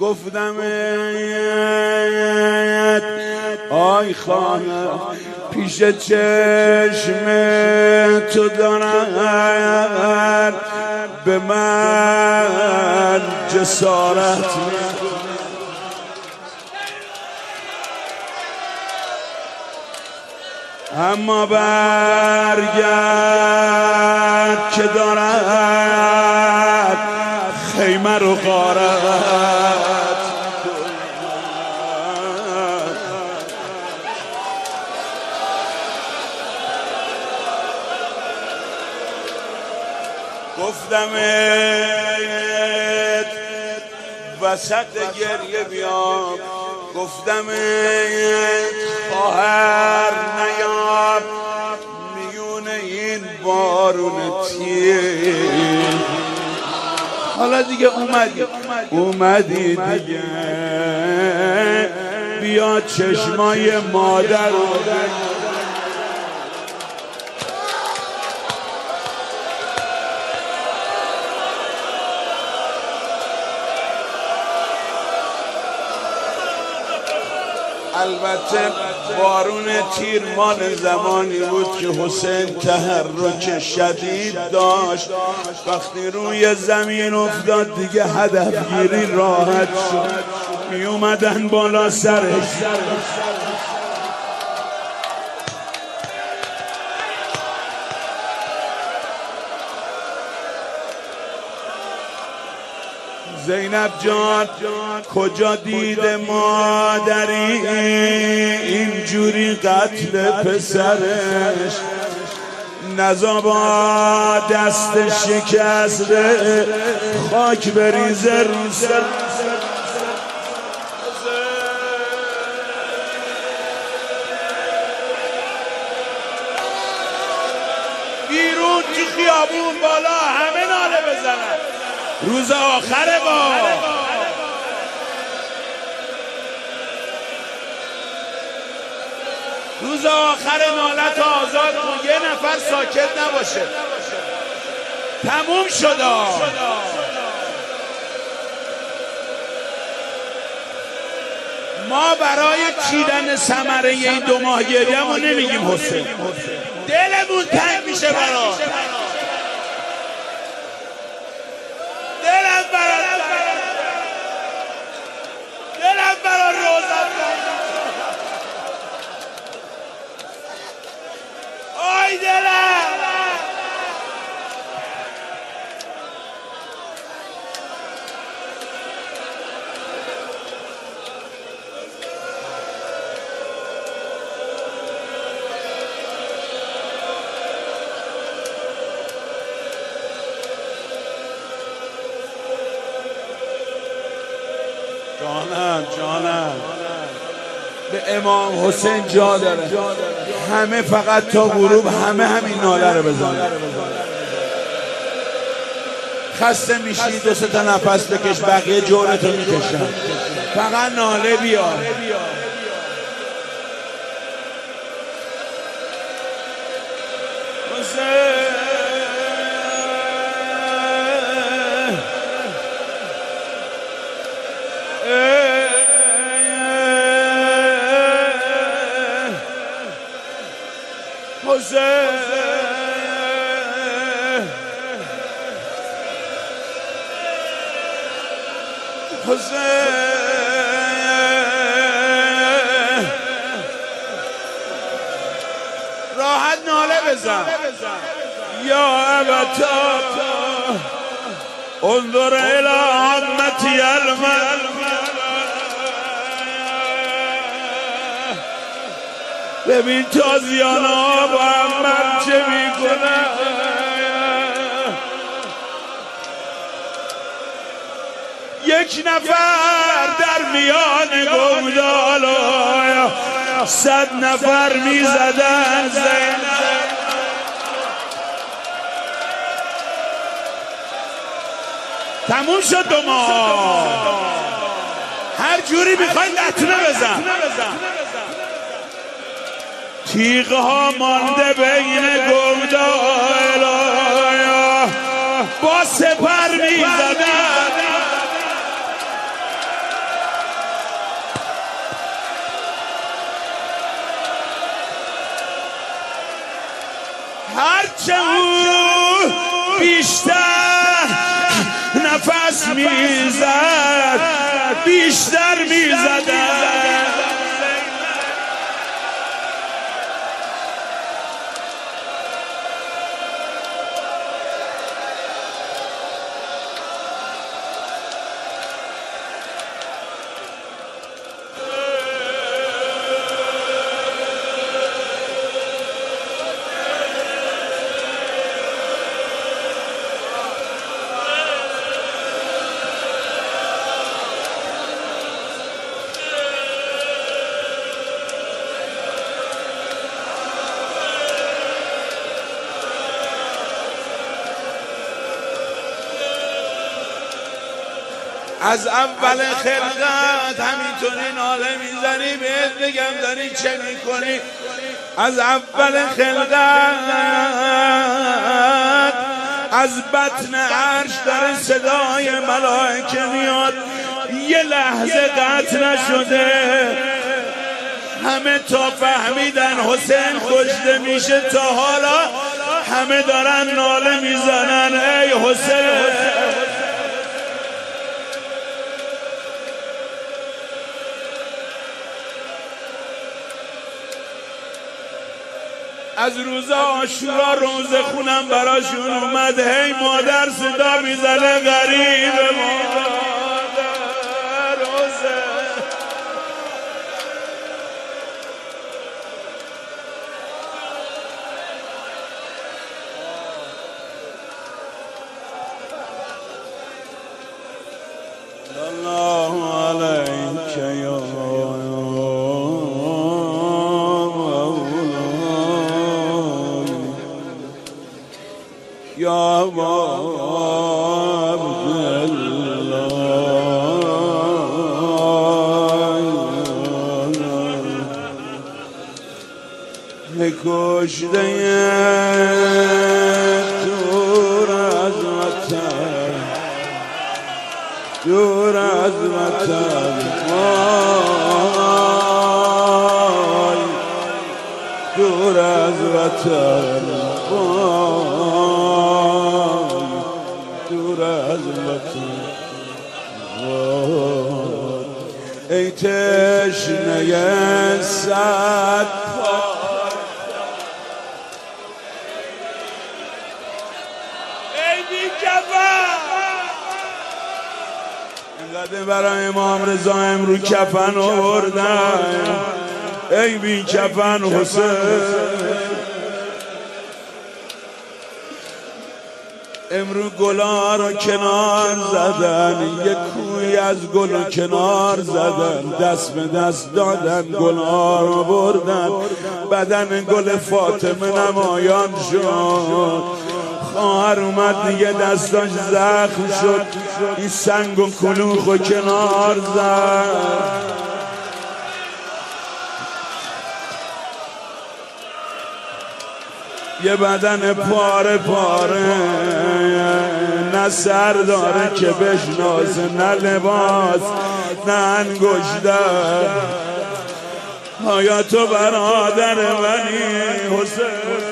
گفتمت آی خانه پیش چشم تو دارن به من جسارت اما برگرد که دارد خیمه رو غارت گفتمت وسط گریه بیام گفتمت خواهر نیام میون این بارون تیر حالا دیگه اومدی دیگه بیا چشمای مادر رو البته بارون تیر مال زمانی بود که حسین تحرک شدید داشت وقتی روی زمین افتاد دیگه هدفگیری راحت شد می اومدن بالا سرش زینب جان کجا دیده مادری اینجوری قتل پسرش نزا با دست شکسته خاک بریزه رو سر بیرون تو خیابون بالا همه ناله بزنن روز آخره با روز آخر نالت آزاد کن یه نفر ساکت نباشه تموم شد ما برای چیدن ثمره این 2 ماه گریه‌مون نمیگیم حسین دلمون تنگ میشه برات دلم برا روزم آی دلم جانم به امام حسین جا داره همه فقط تا غروب همه همین ناله رو بزنن خسته میشی 2-3 تا نفس بکش بقیه جورتو میکشن فقط ناله بیار راحت ناله بزن یا ابتا انظر الى عظمتی المل ببین تازیان ها با من چه میکنن یک نفر در میان گودالا 100 نفر میزدن زینب تموم شد 2 ماه هر جوری میخوای لطمه بزن تیغ ها مانده بین گودالا با سپر میزدن میزد بیشتر میزدن. از اول خلقت همینطوری ناله میزنی، بهت بگم داری چه میکنی. از اول خلقت از بطن عرش داره صدای ملائکه میاد، یه لحظه قطع نشده. همه تا فهمیدن حسین کشته میشه تا حالا همه دارن ناله میزنن ای حسین. از روز عاشورا روز خونم براشون اومد، هی مادر صدا میزنه غریب مادر حسین. الله علیک یا یا کشته دور از وطن، دور از وطن، دور از وطن، دور از وطن. ای تشنه صد اینقدر برای امام رضا امرو کفن آوردن، ای بی کفن حسین. امرو گلا رو کنار زدن، یک کوی از گل کنار زدن، دست به دست دادن گلا رو بردن، بدن گل فاطمه نمایان شد. خواهر اومد دیگه دستاش زخم شد، این سنگ و کلوخ و کنار زد. یه بدن پاره پاره، نه سر داره که بشناسه، نه لباس، نه انگشتر. آیا تو برادر منی حسین؟